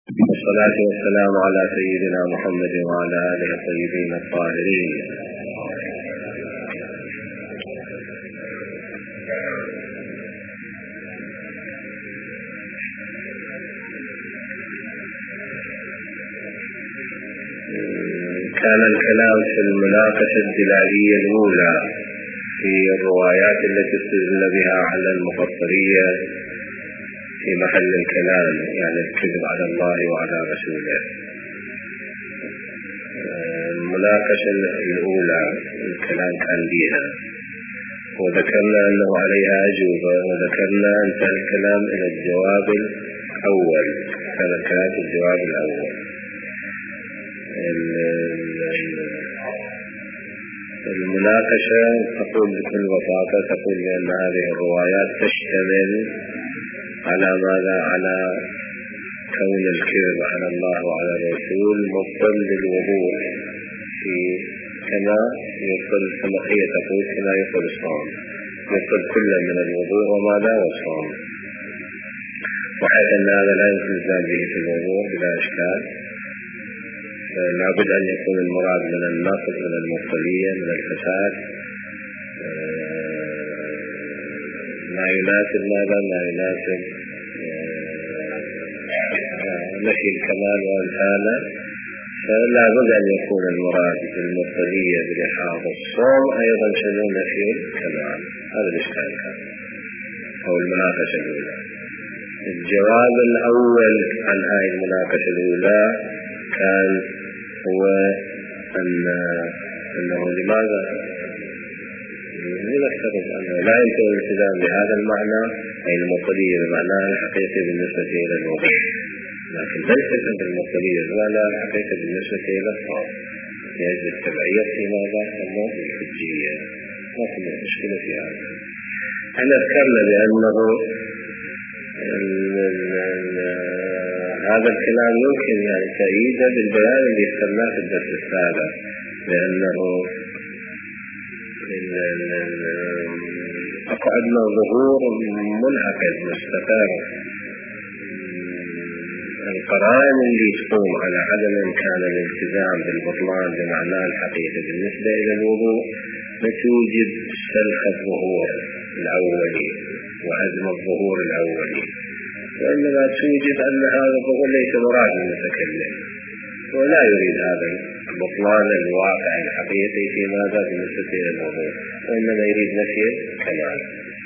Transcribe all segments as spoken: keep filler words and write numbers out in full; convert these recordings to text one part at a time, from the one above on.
والصلاة والسلام على سيدنا محمد وعلى آله الطيبين الطاهرين. كان الكلام في المناقشة الدلالية الأولى في الروايات التي استدل بها على المفطرية في محل الكلام، يعني الكذب على الله وعلى رسوله. المناقشة الأولى الكلام كان بها، وذكرنا أنه عليها أجوبة، وذكرنا انتهى الكلام إلى الجواب الأول. كان الكلام في الجواب الأول. المناقشة تقول بكل بساطة تقول بأن هذه الروايات تشتمل على ماذا؟ على كون الكذب على الله وعلى الرسول مبطل للوضوء، في كما يبطل كما هي تقول كما يبطل الصوم، يبطل كل من الوضوء وماذا والصوم، وحيث أن هذا لا يمكن الإلزام به في الوضوء بلا إشكال. لابد أن يكون المراد من النقض، من المبطلية، من الفساد، ما يناسب ماذا؟ ما يناسب نفي الكمال وأمثاله. فلا بد أن يكون المراد بالمبطلية بلحاظ الصوم أيضا شنو؟ نفي الكمال. هذا الإشكال كان أو المناقشة الأولى. الجواب الأول عن هذه المناقشة الأولى كان هو أن أنه لماذا نفترض أنه لا يمكن الالتزام بهذا المعنى، أي المبطلية بمعناها الحقيقي بالنسبة إلى الوضوء، لكن ليست المبطلية بمعناها الحقيقي بالنسبة إلى الصوم، لأجل التبعية في ماذا؟ النوع الحجية. ما في مشكلة في هذا. أنا ذكرنا بأنه هذا الكلام يمكن يعني تأييده بالبيان اللي ذكرناه في الدرس السابق، لأنه أقعدنا ظهور منعقد مستقر. القرائن اللي تقوم على عدم إمكان الالتزام بالبطلان بمعناه الحقيقي بالنسبة إلى الوضوء نتوجب سلخ الظهور الأولي وعدم الظهور الأولي، وإنما توجد أن هذا الظهور ليس مراد المتكلم، ولا يريد هذا البطلان الواقع الحقيقي في ماذا بالنسبة إلى الوضوء، وإنما يريد نفي الكمال.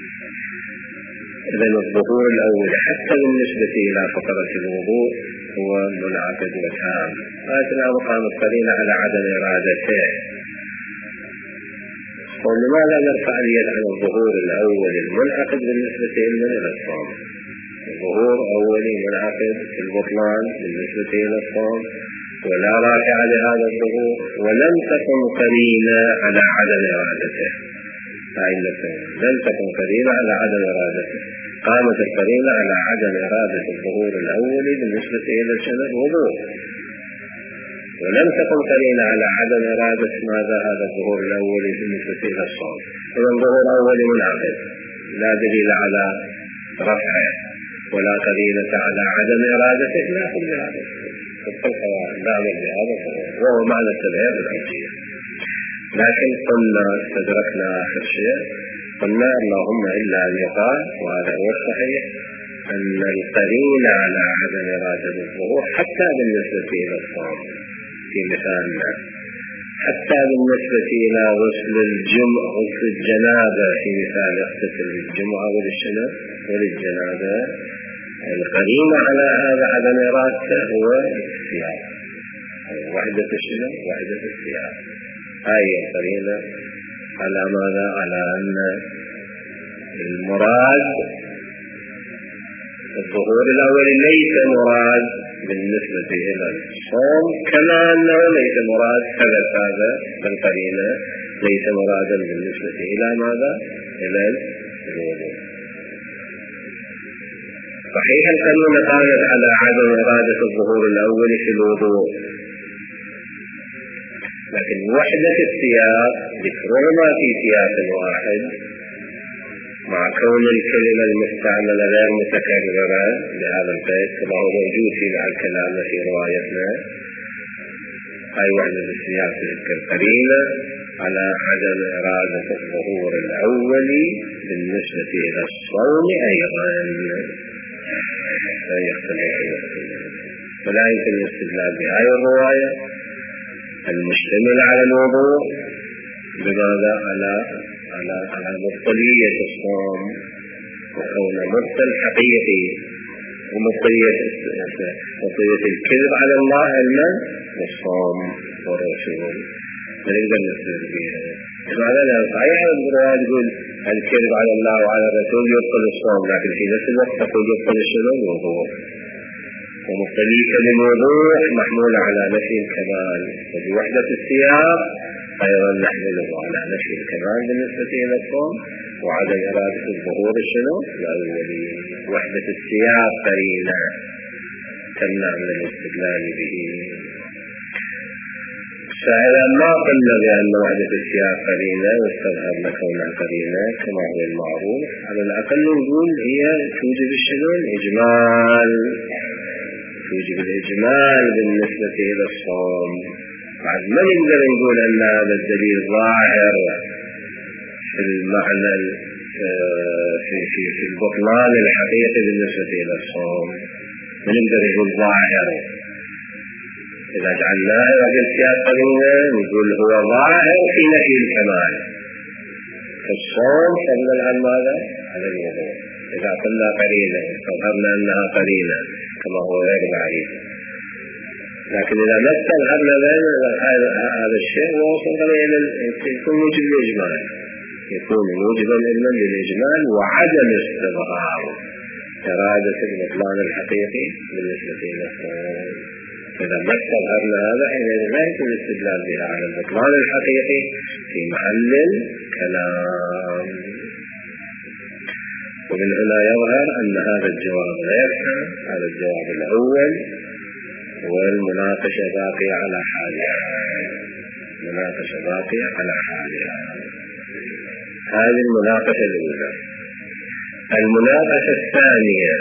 إذن الظهور الأول حتى بالنسبة إلى فقرة الوضوء هو منعقد وتام، لكن مقام القرينة على عدم إرادته. ولماذا نرفع اليد عن الظهور الأول المنعقد بالنسبة إلى الصوم؟ الظهور أولي منعقد في البطلان بالنسبة إلى الصوم، ولا رافع لهذا الظهور، ولم تكن قرينة على عدم إرادته. لم تكن قرينة على عدم إرادته، قامت القرينة على عدم إرادة الظهور الأولي بالنسبة إلى الوضوء، ولم تكن قرينة على عدم إرادة ماذا؟ هذا الظهور الأولي بالنسبة إلى الصوم. إذن الظهور الأولي منعقد، لا دليل على رفعه ولا قرينة على عدم إرادته، لا أخذ بهذا لا أخذ بهذا وهو معنى التبعية الحجية. لكن قلنا استدركنا آخر شيء، قلنا اللهم إلا أن يقال، وهذا هو الصحيح، أن القرينة على عدم إرادة الظهور حتى بالنسبة إلى الصوم في مثالنا، حتى بالنسبة إلى غسل الجمعة غسل الجنابة في مثال اغتسل الجمعة وللشنب وللجنابة، القرينة على هذا عدم إرادته هو الثياب، وحدة الشنب وحدة الثياب. هاي القرينة على ماذا؟ على أن المراد الظهور الأول ليس مراد بالنسبة إلى الصوم، كما أنه ليس مراد هذا هذا القرينة ليس مرادا بالنسبة إلى ماذا؟ إلى الوضوء. صحيح القرينة قامت على عدم إرادة الظهور الأول في الوضوء، لكن وحدة السياق ذكرهما في سياق واحد مع كون الكلمة المستعملة غير متكررة لهذا القيد كما هو موجود في مع الكلام في روايتنا، هاي وحدة السياق تذكر قرينة على عدم إرادة الظهور الأولي بالنسبة إلى الصوم أيضا لا يختلف فلا يمكن الاستدلال بهذه الرواية المشتملة على الوضوء بماذا على على على مبطلية الصوم وكون مبطل حقيقي ومبطلية مبطلية الكذب على الله علما والصوم والرسول فنقدر نستدل بها. ماذا لا صحيح الرواية تقول الكذب على الله وعلى الرسول يبطل الصوم، لكن في نفس الوقت تقول يبطل الشنو الوضوء، ومبطلية الوضوء محمولة على نفي الكمال، وبوحدة السياق أيضا نحمله على نفي الكمال بالنسبة إلى الصوم وعدم إرادة الظهور الشنو الأولي. وحدة السياق قرينة تمنع من الاستدلال به. فإذا ما قلنا بأن وحدة السياق قرينة واستظهر لكونها قرينة كما هو المعروف، على الأقل نقول هي توجب الشنو الإجمال، توجب الإجمال بالنسبة إلى الصوم. بعد ما نقدر نقول أن هذا الدليل ظاهر في المعنى في في في البطلان الحقيقي بالنسبة إلى الصوم، ما نقدر نقول ظاهر. إذا جعلناه هذا السياق قرينة نقول هو ظاهر في نفي الكمال في الصوم فضلا عن ماذا؟ على الوضوء. إذا قلنا قرينة استظهرنا أنها قرينة كما هو غير معرفة، لكن إذا ما استظهرنا هذا الشيء ووصلنا إلى يكون موجب الإجمال، يكون موجبا إذن للإجمال وعدم استظهار إرادة البطلان الحقيقي بالنسبة إلى الصوم. إذا ما استظهرنا هذا حينئذ لا يكون الاستدلال بها على البطلان الحقيقي في محل الكلام. ومن هنا يظهر أن هذا الجواب لا يفهم، هذا الجواب الأول والمناقشة باقية على حالها، مناقشة باقية على حالها. هذه المناقشة الأولى. المناقشة الثانية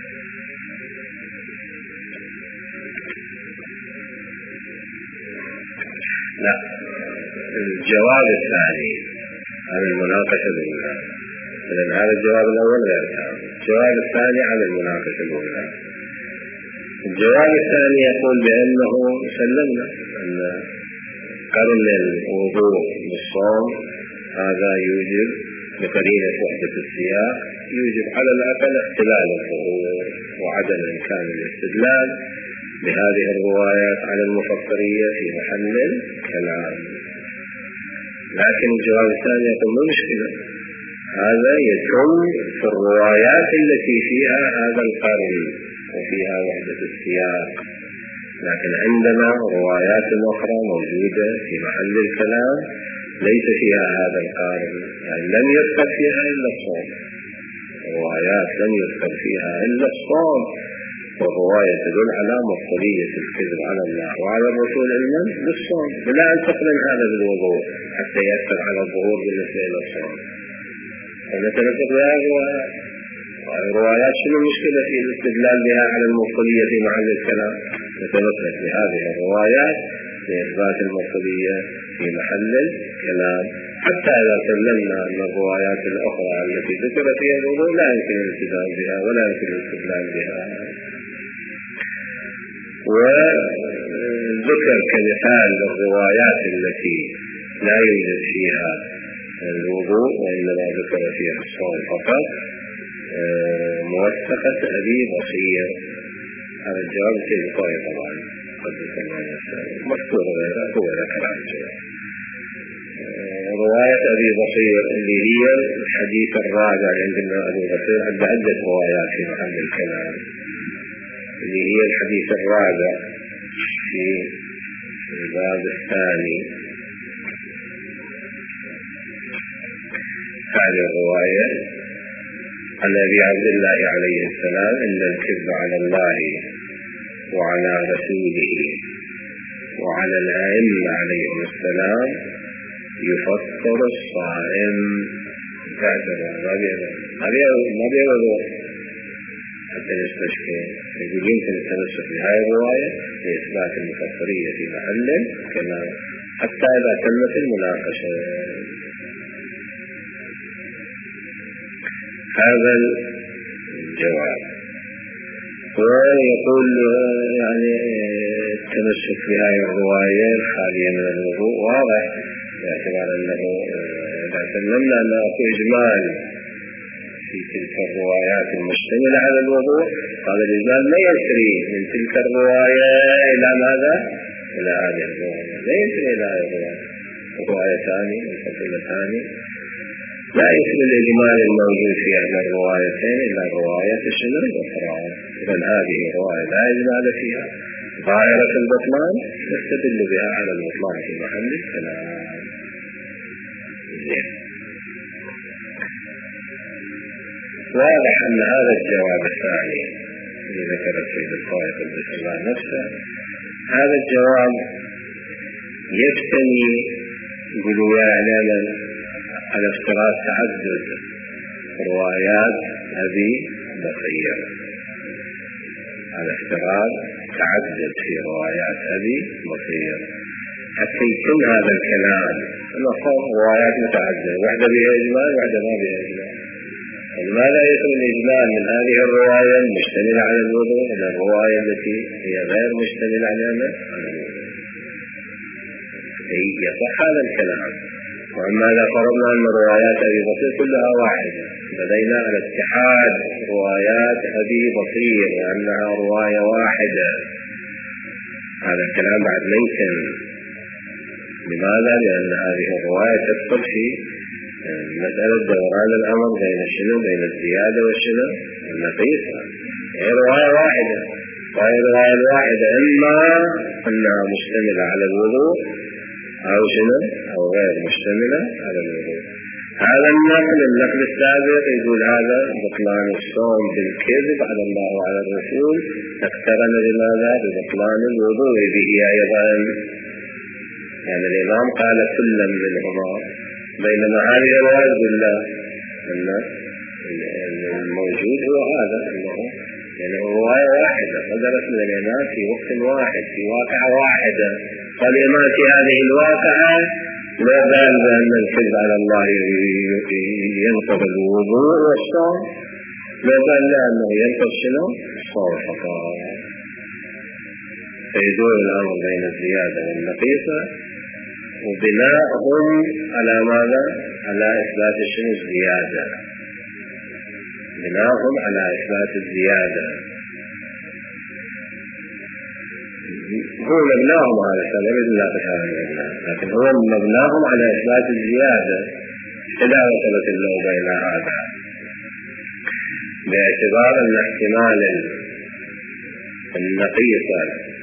لا الجواب الثاني عن المناقشة الأولى. إذن هذا الجواب الأول غير تام. الجواب الثاني عن المناقشة الأولى. الجواب الثاني يقول بأنه سلمنا أن قرن الوضوء بالصوم هذا يوجب بقرينة وحدة السياق يوجب على الأقل اختلال الظهور وعدم إمكان الاستدلال بهذه الروايات على المفطرية في محل الكلام. لكن الجواب الثاني يقول لا مشكلة، هذا يتم في الروايات التي فيها هذا القرن وفيها وحدة السياق، لكن عندنا روايات أخرى موجودة في محل الكلام ليس فيها هذا القرن، يعني لم يذكر فيها إلا الصوم، روايات لم يذكر فيها إلا الصوم، والرواية تدل على مفضلية الكذب على الله وعلى الرسول علما بالصوم بلا أن تقرن هذا بالوضوء حتى يأثر على الظهور بالنسبة إلى الصوم. فنتنسق بهذه الروايات شنو المشكلة في الاستدلال بها على المفضلية في محل الكلام؟ نتمسك بهذه الروايات لإثبات المفضلية في محل الكلام، حتى إذا سلمنا أن الروايات الأخرى التي ذكرت فيها الوضوء لا يمكن الاستدلال بها ولا يمكن الاستدلال بها. وذكر كمثال الروايات التي لا يوجد فيها الوضوء وإنما ذكر فيها الصوم فقط موثقة أبي بصير. هذا الجواب تلقائي طبعا قد ذكرنا مذكور غيره هو ذكر عن الجواب. رواية أبي بصير اللي هي الحديث الرابع عندنا أبو بصير عند عدة روايات في محل الكلام، اللي هي الحديث الرابع في الباب الثاني. هذه الرواية عن أبي عبد الله عليه السلام إن الكذب على الله وعلى رسوله وعلى الأئمة عليهم السلام يفطر الصائم صحة الرواية ما بيه ما بيه وضوء حتى نستشفي. يقول يمكن التمسك بهذه الرواية لإثبات المفسرية في محل كما حتى إذا تمت المناقشة. هذا الجواب. ويقول يعني التمسك بهذه الرواية الخالية من الوضوء واضح باعتبار أنه إذا سلمنا أن أكو إجمال في تلك الروايات المشتملة على الوضوء، هذا الإجمال لا يسري من تلك الرواية إلى ماذا؟ إلى هذه الرواية، لا يسري إلى هذه الرواية. روايتان منفصلتان لا يسري الإجمال الموجود في أحد الروايتين إلى الرواية الشنو الأخرى. بل هذه الرواية لا إجمال فيها ظاهرة البطلان نستدل بها على البطلان في محل الكلام. واضح أن هذا الجواب الثاني الذي ذكر السيد القائد قدس الله نفسه، هذا الجواب يفتني قلويا علينا على افتراض تعدد روايات أبي بصير، على افتراض تعدد في روايات أبي بصير حتى يتم هذا الكلام. نقول روايات متعددة، واحدة بها إجمال واحدة ما بها إجمال. لماذا يكون الإجمال من هذه الرواية المشتملة على الوضوء إلى الرواية التي هي غير مشتملة على الوضوء؟ يصح هذا الكلام. وأما إذا فرضنا أن روايات أبي بصير كلها واحدة، بدينا على اتحاد روايات أبي بصير وأنها رواية واحدة، هذا الكلام بعد لا يمكن. لماذا؟ لأن هذه الرواية تدخل في مسألة دوران الأمر بين الشنو بين الزيادة والشنو النقيصة. هي رواية واحدة، وهي الرواية الواحدة إما أنها مشتملة على الوضوء أو شنو أو غير مشتملة على الوضوء. هذا النقل النقل السابق يقول هذا بطلان الصوم بالكذب على الله وعلى الرسول اقترن بماذا؟ ببطلان الوضوء به أيضا. يعني الإمام قال كل منهما، بينما هذه الرواية يقول لا، أن الموجود هو هذا، أنه يعني رواية واحدة صدرت من الإمام في وقت واحد في واقعة واحدة. فالإمام في هذه الواقعة لا بال بأن الكذب على الله ينقض الوضوء والصوم، لا بال لأنه ينقض شنو؟ الصوم فقط. فيدور الأمر بين الزيادة والنقيصة وبناءهم على ماذا؟ على إثبات شنو الزيادة، بناءهم على إثبات الزيادة. هو مبناهم على سبب الله تعالى، لكن هو مبناهم على إثبات الزيادة. إذا وصلت الله بين هذا باعتبار أن احتمال النقيصة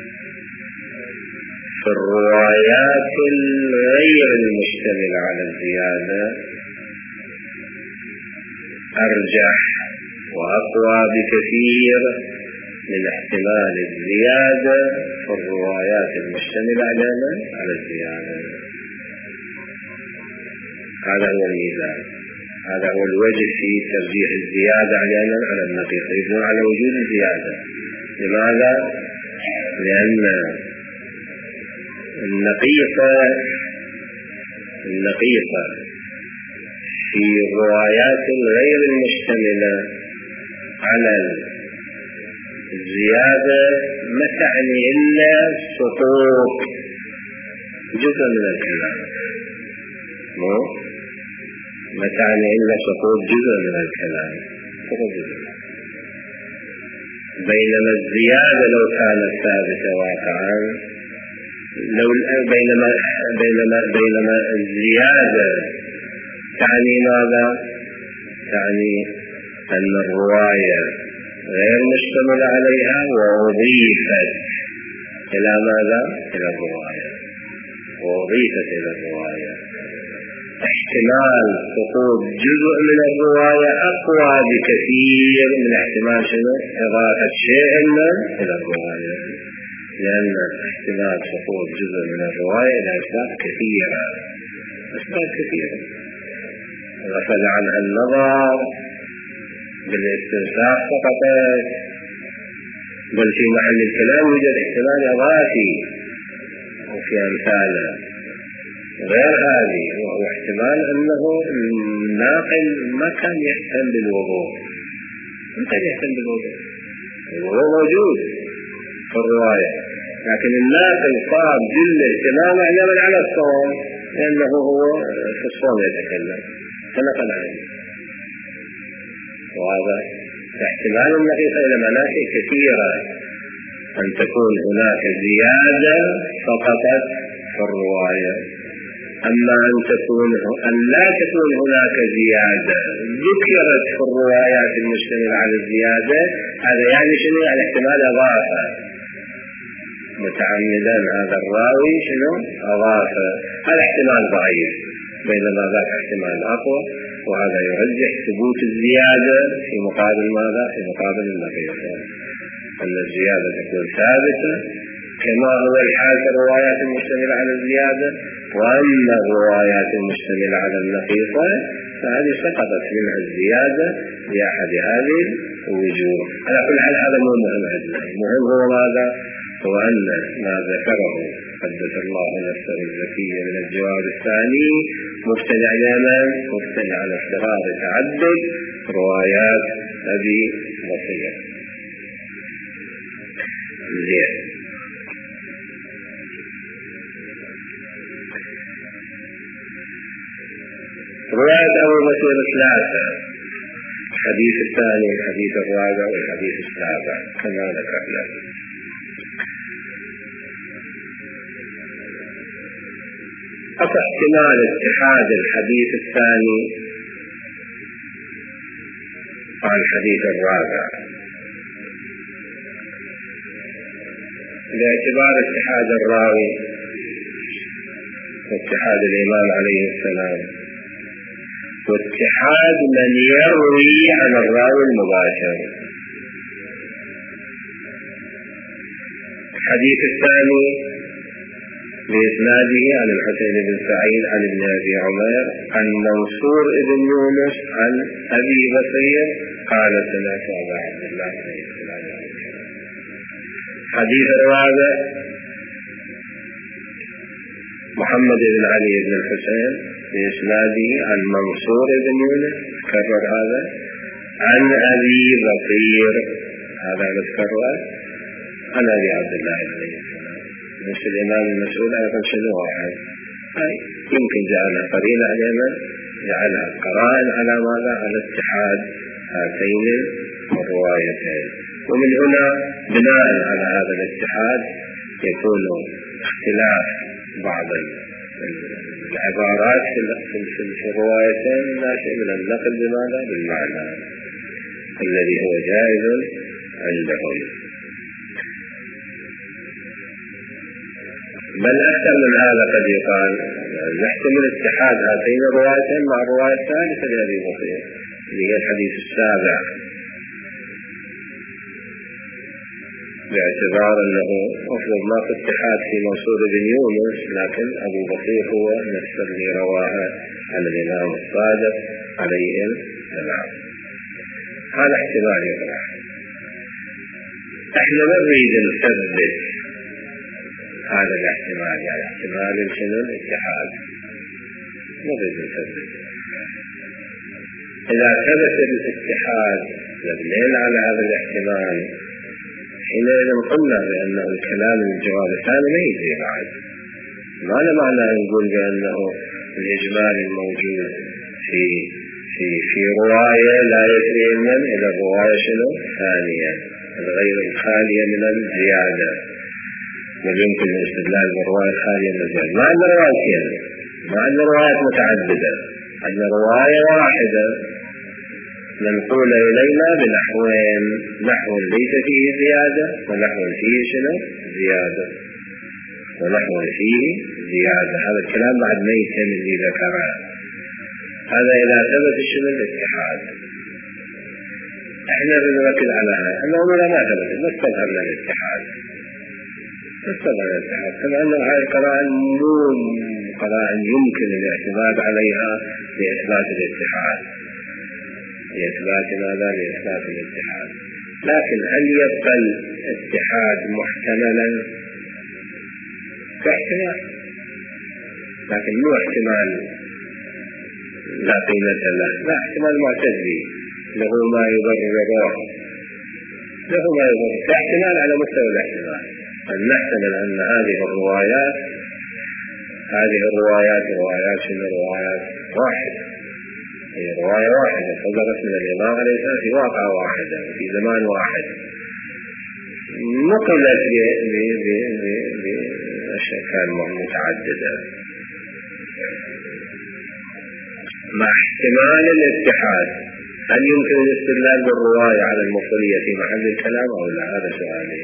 في الروايات غير المشتملة على الزيادة أرجح وأقوى بكثير من احتمال الزيادة في الروايات المشتملة على الزيادة. هذا هو الميزان، هذا هو الوجه في ترجيح الزيادة علينا على النقيصة، يبنون على وجود الزيادة. لماذا؟ لأن النقيصة النقيصة في الروايات غير المشتملة على الزيادة ما تعني إلا سقوط جزء من الكلام، مو ما تعني إلا سقوط جزء من الكلام، سقوط جزء. بينما الزيادة لو كانت ثابتة واقعا، لو بينما بينما بينما الزيادة تعني ماذا؟ تعني أن الرواية غير مشتمل عليها وأضيفت إلى ماذا؟ إلى الرواية، وأضيفت إلى الرواية. احتمال سقوط جزء من الرواية أقوى بكثير من احتمال شنو؟ إضافة شيء إلى الرواية، لأن احتمال سقوط جزء من الرواية إلى أسباب كثيرة، أسباب كثيرة. غفل عنها النظر بالاستنساخ فقط، بل في محل الكلام يوجد احتمال إضافي وفي أمثاله غير هذه، وهو احتمال أنه الناقل ما كان يهتم بالوضوء، ما كان يهتم بالوضوء، الوضوء موجود في الرواية، لكن الناقل صار جل اهتمامه يعمل على الصوم لأنه هو في الصوم يتكلم فنقل عنه. وهذا احتمال النقيصة إلى مناحي كثيرة، أن تكون هناك زيادة فقط في الرواية، أما أن تكون أن لا تكون هناك زيادة ذكرت في الروايات المشتملة على الزيادة، هذا يعني شنو؟ يعني احتمال إضافة متعمدا هذا الراوي شنو أضافه، هذا احتمال ضعيف، بينما ذاك احتمال أقوى، وهذا يرجح ثبوت الزيادة في مقابل ماذا؟ في مقابل النقيصة، أن الزيادة تكون ثابتة كما هو الحال في الروايات المشتملة على الزيادة، وأن الروايات المشتملة على النقيصة فهذه سقطت منها الزيادة لأحد هذه الوجوه. على كل حال هذا مو مهم عندنا، المهم هو ماذا؟ هو أن ما ذكره قدس الله نفسه الزكية من الجواب الثاني مبتني على مبتني على افتراض تعدد روايات أبي بصير. زين، رواية أبو بصير ثلاثة، الحديث الثاني والحديث الرابع والحديث السابع كما ذكرنا. أصح احتمال اتحاد الحديث الثاني مع الحديث الرابع باعتبار اتحاد الراوي واتحاد الإمام عليه السلام واتحاد من يروي عن الراوي المباشر. الحديث الثاني بإسناده عن الحسين بن سعيد عن ابن أبي عمر عن منصور بن يونس عن أبي بصير قال سمعت أبا عبد الله عليه السلام. حديث الرابع محمد بن علي بن الحسين بإسناده عن منصور بن يونس كرر هذا عن أبي بصير، هذا نذكره عن أبي عبد الله عليه السلام. نفس الإمام المسؤول أيضا شنو واحد، أي يمكن جعلها قرينة على من جعلها قرائن على ماذا؟ على اتحاد هاتين الروايتين، ومن هنا بناء على هذا الاتحاد يكون اختلاف بعض العبارات في الروايتين ناشئ من النقل بماذا؟ بالمعنى الذي هو جائز عندهم. بل أكثر من هذا قد يقال نحتمل اتحاد هاتين الروايتين مع الرواية الثالثة لأبي بصير اللي هي الحديث السابع، باعتبار أنه أفضل ما في اتحاد في منصور بن يونس، لكن أبو بصير هو نفس اللي رواها عن الإمام الصادق عليه السلام. هذا احتمال يطرح. احنا نريد نثبت هذا الاحتمال، يعني احتمال شنو؟ الاتحاد نريد نثبت. إذا ثبت الاتحاد مبنين على هذا الاحتمال حينئذ قلنا بأنه الكلام من الجواب الثاني ما يجري بعد، ما له معنى نقول بأنه الإجمال الموجود في في في رواية لا يجري من إلى الرواية شنو؟ ثانية الغير الخالية من الزيادة، بل يمكن الاستدلال بالرواية الخالية من الزيادة. ما عندنا روايتين، ما عندنا روايات متعددة، عندنا رواية واحدة منقولة إلينا بنحوين، نحو ليس فيه زيادة ونحو فيه شنو؟ زيادة، ونحو فيه زيادة. هذا الكلام بعد ما يتم اللي ذكره. هذا إذا ثبت شنو؟ الاتحاد. احنا بنركز على هذا، احنا أولا ما ثبت، ما استظهرنا الاتحاد، ما استظهرنا الاتحاد، كما أن هذه القرائن مو قرائن يمكن الاعتماد عليها لإثبات الاتحاد، لإثبات ماذا؟ لإثبات الاتحاد. لكن هل يبقى الاتحاد محتملا؟ كاحتمال، لكن مو احتمال لا قيمة له، لا، احتمال معتدل له ما يبرره، له ما يبرر كاحتمال على مستوى الاحتمال. أن نحتمل أن هذه الروايات هذه الروايات روايات من الروايات واحدة، هي رواية واحدة صدرت من الإمام عليه السلام في واقعة واحدة في زمان واحد، نقلت بأشكال متعددة، مع احتمال الاتحاد. هل يمكن الاستدلال بالرواية على المفضلية في محل الكلام أو لا؟ هذا سؤالي.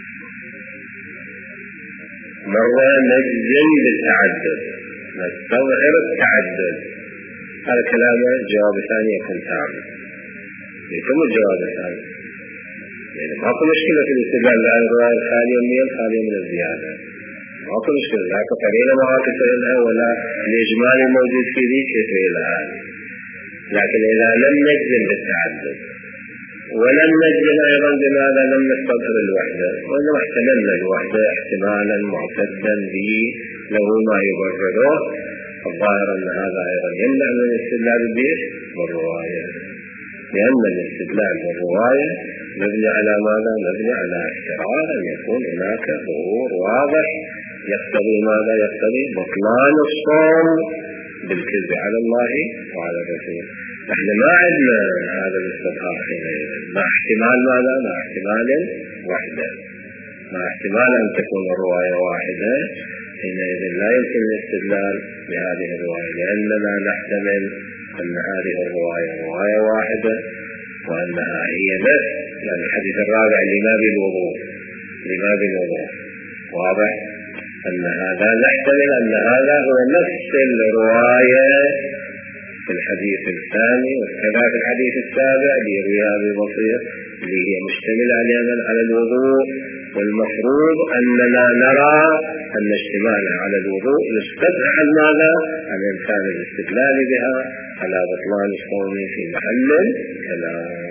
مرة نجزم بالتعدد، نستظهر التعدد، هذا كلامه جواب ثاني يكون تام. يتم الجواب الثاني، يعني ماكو مشكلة في الاستدلال على الرواية الخالية من الخالية من الزيادة، ماكو مشكلة، لا قليلة مواقف لها ولا الإجمال الموجود في ذي كيف لها. لكن إذا لم نجزم بالتعدد ولم نجزم أيضا بماذا؟ لم نستظهر الوحدة، وإنما احتملنا الوحدة احتمالا معتدا به له ما يبرره، الظاهر أن هذا أيضا يمنع من الاستدلال به بالرواية، لأن الاستدلال بالرواية مبني على ماذا؟ مبني على احتمال أن يكون هناك ظهور واضح يقتضي ماذا؟ يقتضي بطلان الصوم بالكذب على الله وعلى الرسول. نحن ما عندنا هذا الاستظهار حينئذ، مع احتمال ماذا؟ مع احتمال وحدة، مع احتمال أن تكون الرواية واحدة، حينئذ لا يمكن الاستدلال بهذه الرواية، لأننا نحتمل أن هذه الرواية رواية واحدة وأنها هي نفس، يعني الحديث الرابع لما بالوضوء، لما بالوضوء واضح أن هذا نحتمل أن هذا هو نفس الرواية في الحديث الثاني، وكذا في الحديث السابع ليرويها ببصير اللي هي مشتملة على الوضوء، والمفروض أننا نرى أن اشتمالها على الوضوء يستدعي عن ماذا؟ عن إمكان الاستدلال بها على بطلان الصوم في محل الكلام.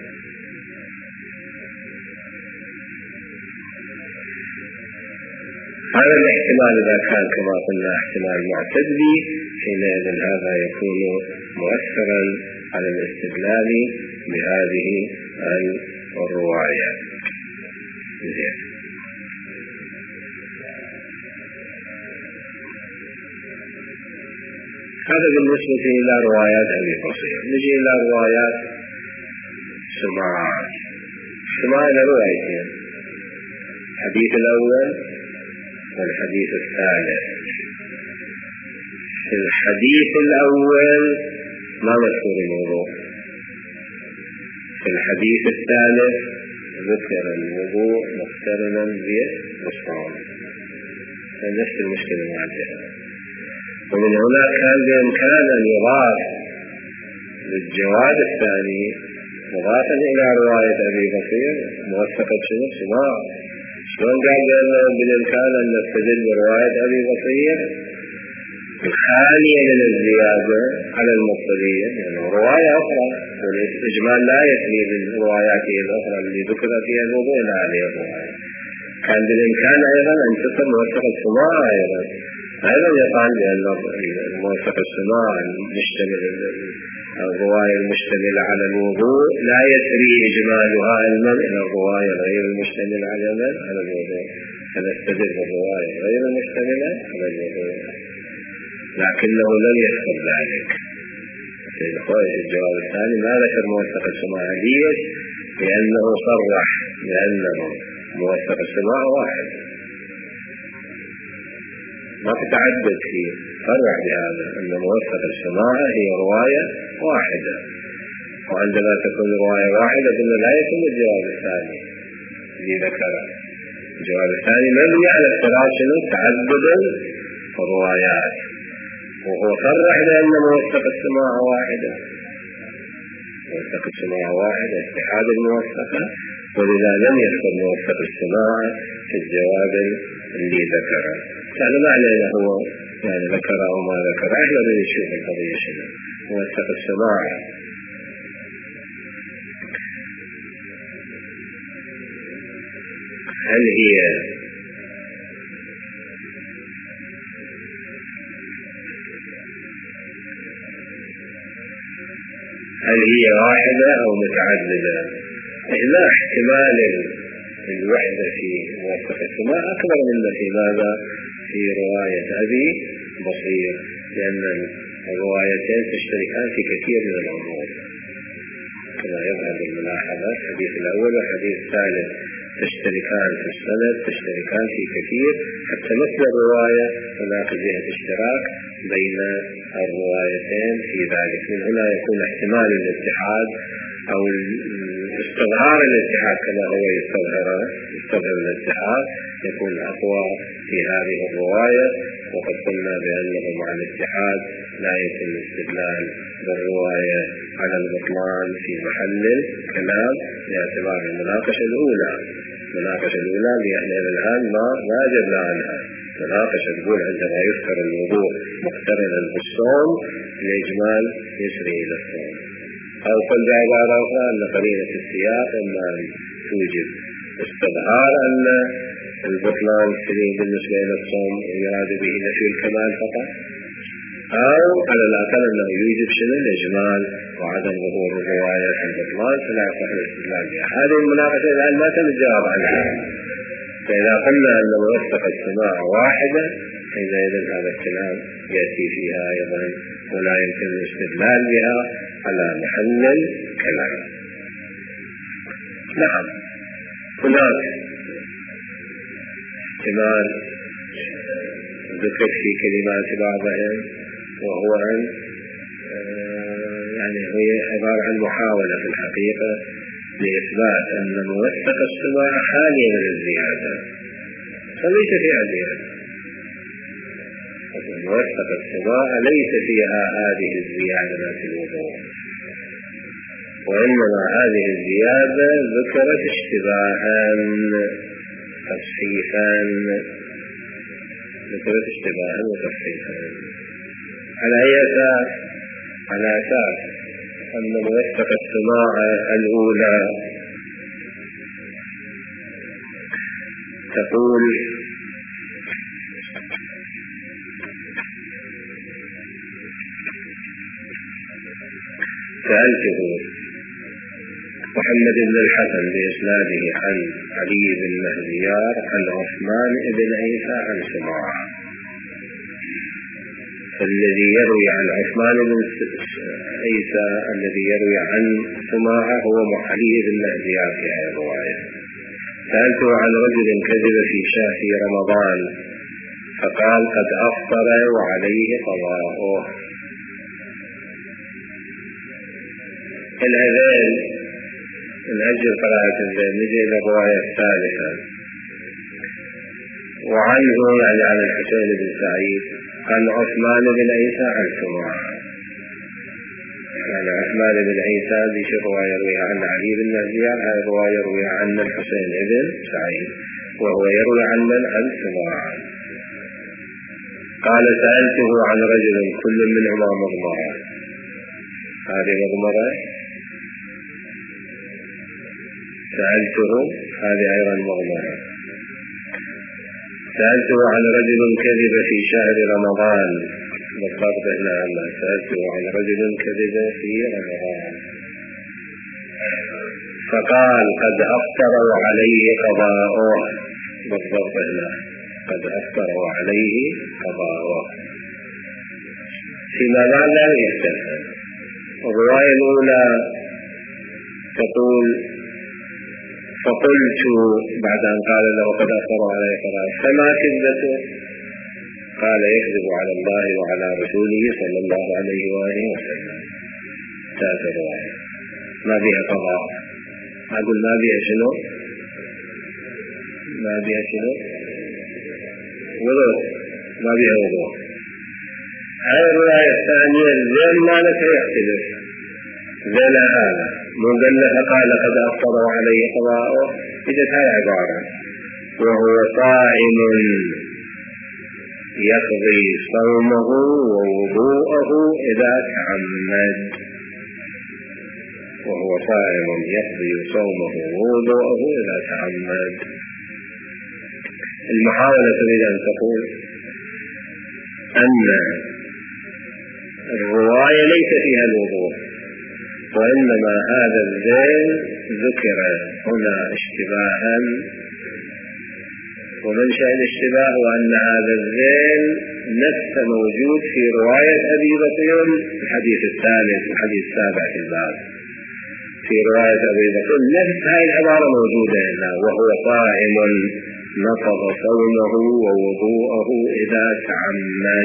هذا الاحتمال إذا كان كما قلنا احتمال معتدلي، حينئذ هذا يكون مؤثرا على الاستدلال بهذه الرواية. هذا بالنسبة إلى روايات أبي بصير. نجي إلى روايات سماع. سماع إلى روايتين، الحديث الأول والحديث الثالث. في الحديث الأول ما مذكور الموضوع، في الحديث الثالث ذكر الوضوء مقترنا بالصوم، نفس المشكلة معدلة. ومن هنا كان بإمكان أن يضاف للجواب الثاني مضافا إلى رواية أبي بصير موثقة شنو؟ سماع. شلون قال بأنه بالإمكان أن نستدل برواية أبي بصير الخالية من الزيادة على المفضلية، يعني رواية أخرى، والإجمال لا يثني بالروايات الأخرى اللي ذكر فيها الوضوء إلى هذه الرواية. كان بالإمكان أيضا أن تصل موثقة السماع أيضا أيضا يقال بأن موثقة السماع المشتمل الرواية المشتملة على الوضوء لا يسري إجمالها علما إلى الرواية غير المشتملة على على الوضوء، فنستدل بالرواية غير المشتملة على الوضوء، لكنه لم يذكر ذلك. في الجواب الثاني ما ذكر موثقة السماع ليش؟ لأنه صرح بأنه موثق السماع واحد، ما تتعدد فيه، صرح بهذا أن موثق السماع هي رواية واحدة، وعندما تكون رواية واحدة قلنا لا يكون الجواب الثاني اللي ذكره. الجواب الثاني مبني على افتراض تعدد الروايات، وهو صرح بأن موثق السماع واحدة، موثق السماع واحدة اتحاد الموثقة، ولذا لم يذكر موثق السماع في الجواب اللي ذكره. كان معنى هو يعني ذكر أو ما ذكر. احنا بدنا نشوف القضية شنو موثق السماع. هل هي هل هي واحدة أو متعددة؟ لا، احتمال الوحدة في موثق السماع أكبر من في ماذا في رواية أبي بصير، لأن الروايتين تشتركان في كثير من الأمور كما يظهر بالملاحظة. الحديث الأول والحديث الثالث تشتركان في السند، تشتركان في كثير، حتى مثل الرواية هناك جهة اشتراك بين الروايتين في ذلك. من هنا يكون احتمال الاتحاد أو استظهار الاتحاد كما هو يستظهر يستظهر الاتحاد يكون أقوى في هذه الرواية. وقد قلنا بأنه مع الاتحاد لا يتم الاستدلال بالرواية على البطلان في محل الكلام باعتبار المناقشة الأولى. المناقشة الأولى اللي الآن ما ما جبنا عنها. مناقشة تقول عندما يذكر الوضوء مقترنا بالصوم الإجمال يسري إلى الصوم، أو قل بعبارة أخرى أن قرينة السياق إما توجب استظهار أن البطلان سليم بالنسبة إلى الصوم ويراد به نفي الكمال فقط، أو على الأقل أنه يوجب شنو الإجمال وعدم ظهور الروايات عن البطلان فلا يصح الاستدلال بها. هذه المناقشة الآن ما تنجاب عنها. فإذا قلنا أن موثق السماع واحدة حينئذ هذا الكلام يأتي فيها أيضا ولا يمكن الاستدلال بها على محل الكلام. نعم، هناك احتمال ذكر في كلمات بعضهم، وهو أن يعني هي عبارة عن محاولة في الحقيقة لإثبات أن موثق السماع خالي من الزيادة، فليس فيها زيادة. موثق السماع ليس فيها هذه الزيادة في الوضوء، وإنما هذه الزيادة ذكرت اشتباها تصحيحا ذكرت اشتباها وتصحيحا على أي أساس؟ على أساس أن موثق السماع الأولى تقول سألته محمد بن الحسن بإسناده عن علي بن مهديار عن عثمان بن عيسى عن سماعة. فالذي يروي عن عثمان بن عيسى الذي يروي عن سماعة هو علي بن مهديار في هذه الرواية. سألته عن رجل كذب في شهر رمضان فقال قد أفطر وعليه قضاؤه. الأذان من أجل قراءة الذين نجي إلى الرواية الثالثة، وعنه يعني عن الحسين بن سعيد عن عثمان بن عيسى عن سماعة. يعني عثمان بن عيسى ذي رواية يروي عن علي بن مهديار، هذه رواية يروي عن الحسين بن سعيد وهو يروي عن من عن سماعة. قال سألته عن رجل كل منهما مضمرة. هذه مضمرة سألته هذه أيضا مضمرة. سألته عن رجل كذب في شهر رمضان بالضبط هنا الله سألته عن رجل كذب في رمضان فقال قد أفطر وعليه قضاؤه بالضبط هنا قد أفطر وعليه قضاؤه. فيما بعد لا يستفهم. الرواية الأولى تقول فقلت بعد أن قال له قد أفطر وعليه قضاؤه فما كذبته؟ قال يكذب على الله وعلى رسوله صلى الله عليه وآله وسلم. تأتي الرواية ما بها قضاء. أقول ما بها شنو؟ ما بها شنو؟ وضوء. ما بها وضوء. هذه الرواية الثانية ذل ما لك يختلف ذل هذا مدلها قال قد أفطر وعليه قضاؤه إذا هاي عبارة وهو صائم يقضي صومه ووضوءه إذا تعمد، وهو صائم يقضي صومه ووضوءه إذا تعمد. المحاولة تريد أن تقول أن الرواية ليس فيها الوضوء، وإنما هذا الذيل ذكر هنا اشتباها، ومنشأ الاشتباه هو أن هذا الذيل نفس موجود في رواية أبي بكر الحديث الثالث والحديث السابع في الباب. في رواية أبي بكر نفس هذه العبارة موجودة هنا، وهو صائم نقض صومه ووضوءه إذا تعمد.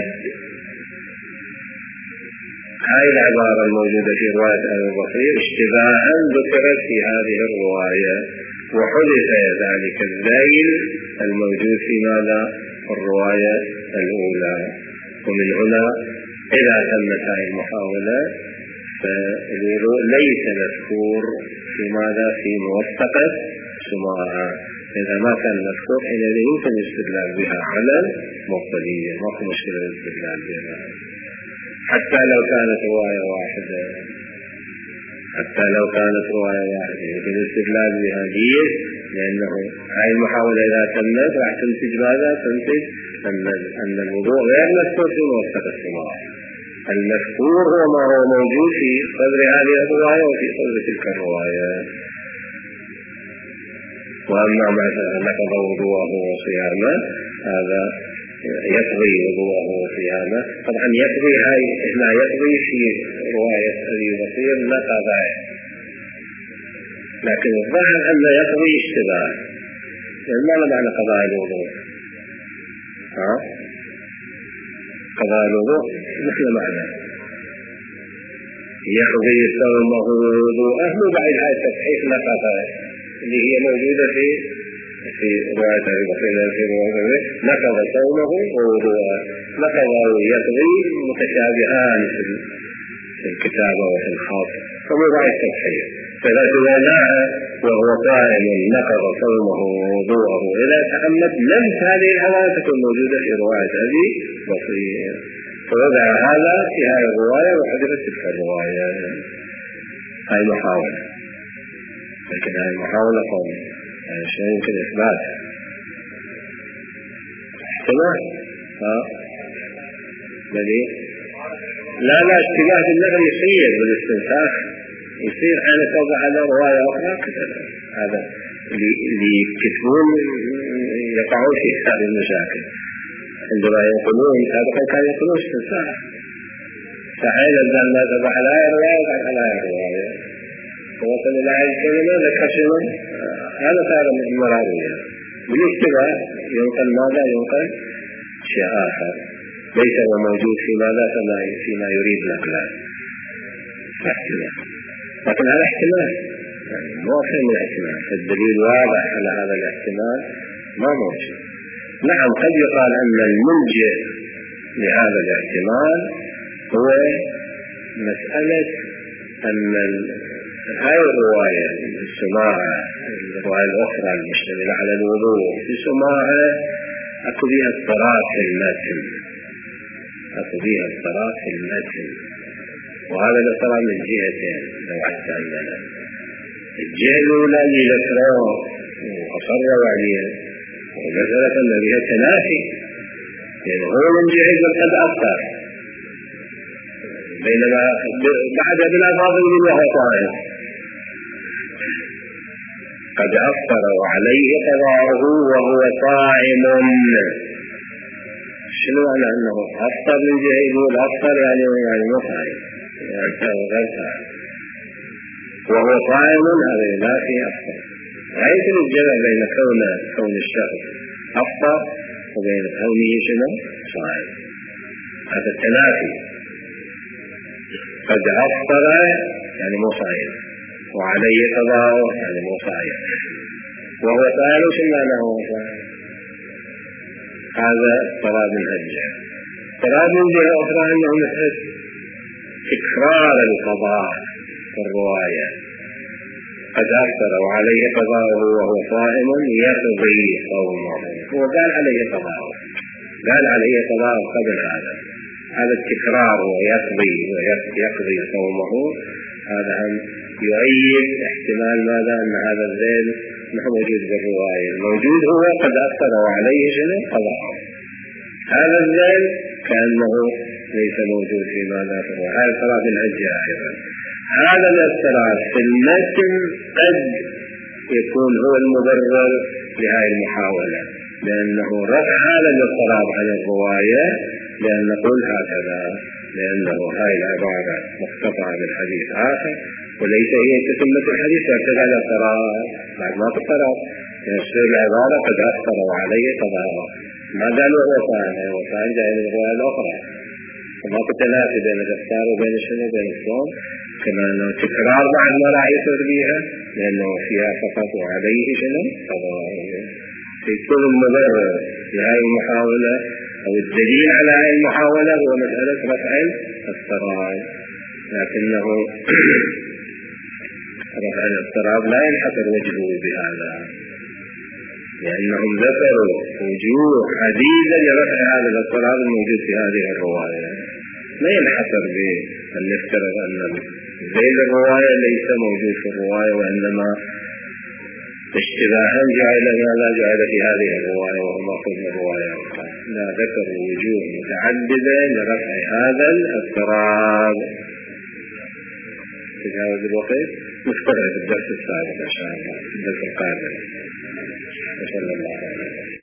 هذه العبارة الموجودة في رواية أبي بكر اشتباها ذكرت في هذه الرواية، وحدث ذلك الذيل الموجود في ماذا؟ الرواية الأولى. ومن هنا إذا تمت هذه المحاولة فالوضوء ليس مذكور في ماذا؟ في موثقة سماعة. إذا ما كان مذكور حينئذ يمكن الاستدلال بها على المبطلية، ما في مشكلة الاستدلال بها حتى لو كانت رواية واحدة، حتى لو كانت رواية واحدة يمكن الاستدلال بها ليه؟ لأنه هذه المحاولة إذا تمت راح تنتج ماذا؟ تنتج أن أن الوضوء غير مذكور في موثقة السماعة. المذكور هو ما هو موجود في صدر هذه الرواية وفي صدر تلك الرواية. وأما ما نقض وضوءه وصيامه هذا يقضي وضوءه وصيامه. طبعا يقضي هاي هنا يقضي في رواية أبي بكر نقض، لكن الظاهر أن يقضي اشتباه. ما معنى قضاء الوضوء؟ ها؟ قضاء الوضوء مثل معنى يقضي صومه ووضوءه بعد هاي التصحيح نقض اللي هي موجودة في في رواية أبي بكر في رواية نقض صومه ووضوءه. نقض ويقضي متشابهان في الكتابة وفي الخط، فموضع التصحيح. فإذا جاء وهو قائم نقض صومه ووضوءه إذا تعمد لم هذه الحالة تكون موجودة في رواية أبي بكر، فوضع هذا في هذه الرواية وحدثت تلك الرواية. هاي محاولة، لكن هاي محاولة قوم يعني شيء يمكن إثبات احتمال. ها بدي لا لا اشتباه بالنظر يصير بالاستنساخ، يصير حين توضع على رواية أخرى كذا. هذا اللي يكتبون يقعون في هذه المشاكل عندما يقولون هذا كان يقولون استنساخ، فحين الزال ما تضع على رواية وضع على رواية ووصل إلى هذه الكلمة ذكر شيء هذا صار من مرارية. بالاشتباه ينقل ماذا؟ ينقل شيء آخر ليس هو موجود في ماذا فيما يريد نقله. احتمال، لكن هذا احتمال يعني مو أكثر من احتمال، فالدليل واضح على هذا الاحتمال ما موجود. نعم قد يقال أن الملجئ لهذا الاحتمال هو مسألة أن هاي الرواية السماعة الرواية الأخرى المشتملة على الوضوء في سماعة أكو بها اضطراب في المتن، أكو بها اضطراب في المتن، وهذا الاضطراب من جهتين لو حتى عندنا. الجهة الأولى اللي ذكروه وأصروا عليها ومسألة أن بها تنافي، يعني هو من جهة قد أفطر بينما بعد بالأفاض من وهو طائف قد أفطر وعليه قضاءه وهو صائم. شنو معنى أنه أفطر من جهة يقول أفطر يعني يعني مو صائم يعني غير صائم وهو صائم، هذا لا في أفطر. لا يمكن الجمع بين كون كون الشخص أفطر وبين كونه شنو صائم، هذا التنافي. قد أفطر يعني مو صائم وعليه قضاء يعني مو صائم وهو صائم. شو معنى هو صائم؟ هذا اضطراب من الجهة. اضطراب من جهة أخرى أنه مثل تكرار القضاء في الرواية، قد أفطر وعليه قضاءه وهو صائم يقضي صومه، هو قال عليه قضاءه قال عليه قضاء قبل هذا. هذا التكرار ويقضي ويقضي صومه هذا هم يؤيد احتمال ماذا أن هذا الذيل ما هو موجود بالرواية. الموجود هو قد أثر عليه شنو قضاء. هذا الذيل كأنه ليس موجود في ماذا في الرواية. هذا صلاة الحجة أيضا. هذا الاضطراب في المتن قد يكون هو المبرر لهذه المحاولة، لأنه رفع هذا الاضطراب عن الرواية لأن نقول هكذا، لأنه هاي العبارة مقتطعة من حديث آخر وليس هي تتمة الحديث فارتفع الاضطراب بعد ما اضطرب يصير العبارة قد أثروا عليه قضاء. ما قالوا هو فاهم هو فاهم جاي من الرواية الأخرى، وما تتنافي بين الإفطار وبين الشنو بين الصوم، كما أنه تكرار بعد ما لا يصير بها لأنه فيها فقط وعليه شنو قضاء. يكون المبرر لهذه المحاولة أو الدليل على هذه المحاولة هو مسألة رفع الاضطراب، لكنه رفع الاضطراب لا ينحصر وجهه بهذا، لأنهم ذكروا وجوه عديدة لرفع هذا الاضطراب الموجود في هذه الرواية. لا ينحصر بأن نفترض أن ذيل الرواية ليس موجود في الرواية وإنما اشتباها جعل ماذا جعل في هذه الرواية وهو مأخوذ من الرواية الأخرى. لا ذكروا وجوه متعددة لرفع هذا الاضطراب. تجاوز الوقت نستمع في الدرس السابق إن شاء الله في الدرس القادم. وصلى الله عليه وسلم.